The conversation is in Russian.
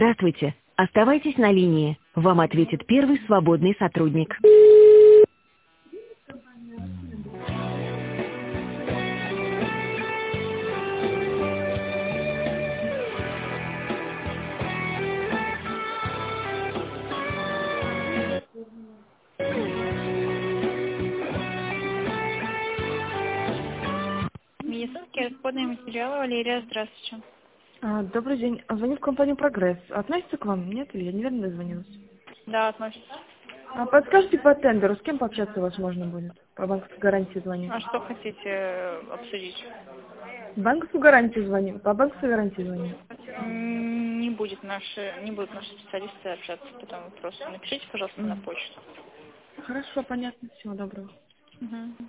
Здравствуйте. Оставайтесь на линии. Вам ответит первый свободный сотрудник. Медицинские расходные материалы. Валерия, здравствуйте. Добрый день. Звоню в компанию «Прогресс». Относится к вам? Нет? Или я неверно дозвонилась? Да, относится. Подскажите по тендеру, с кем пообщаться возможно будет? По банковской гарантии звоню. А что хотите обсудить? Банковскую гарантию звоню. По банковской гарантии звоню. Не будут наши специалисты общаться по этому вопросу. Напишите, пожалуйста, на почту. Хорошо, понятно. Всего доброго. Угу.